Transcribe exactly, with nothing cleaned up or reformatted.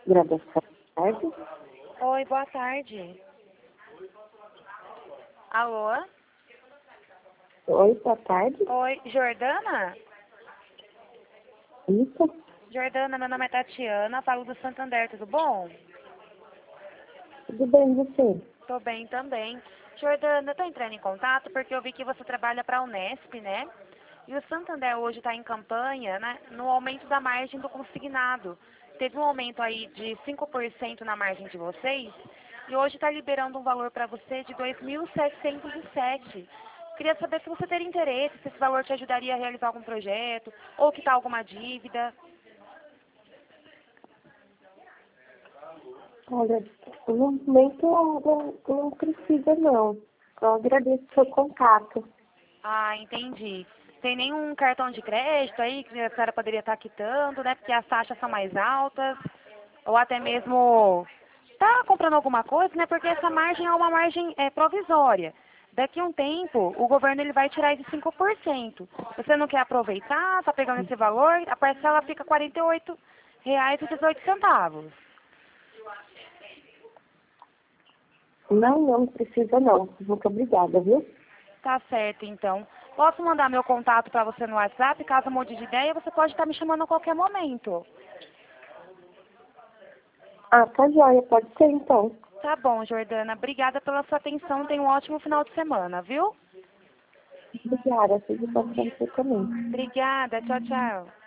Graduação. Tarde? Oi, boa tarde. Alô? Oi, boa tarde. Oi, Jordana? Isso? Jordana, meu nome é Tatiana, falo do Santander, tudo bom? Tudo bem, você? Tô bem também. Jordana, eu tô entrando em contato porque eu vi que você trabalha para a Unesp, né? E o Santander hoje está em campanha, né, no aumento da margem do consignado. Teve um aumento aí de cinco por cento na margem de vocês e hoje está liberando um valor para você de dois mil setecentos e sete. Queria saber se você teria interesse, se esse valor te ajudaria a realizar algum projeto ou quitar alguma dívida. Olha, no momento eu não, não precisa, não. Eu agradeço o seu contato. Ah, entendi. Tem nenhum cartão de crédito aí que a senhora poderia estar quitando, né? Porque as taxas são mais altas. Ou até mesmo tá comprando alguma coisa, né? Porque essa margem é uma margem é, provisória. Daqui a um tempo, o governo ele vai tirar esse cinco por cento. Você não quer aproveitar, tá pegando esse valor, a parcela fica quarenta e oito reais e dezoito centavos. Não, não precisa, não. Muito obrigada, viu? Tá certo, então. Posso mandar meu contato para você no WhatsApp? Caso mude de ideia, você pode estar me chamando a qualquer momento. Ah, tá joia. Pode ser, então. Tá bom, Jordana. Obrigada pela sua atenção. Tenha um ótimo final de semana, viu? Obrigada. Tudo bom pra você também. Obrigada. Tchau, tchau.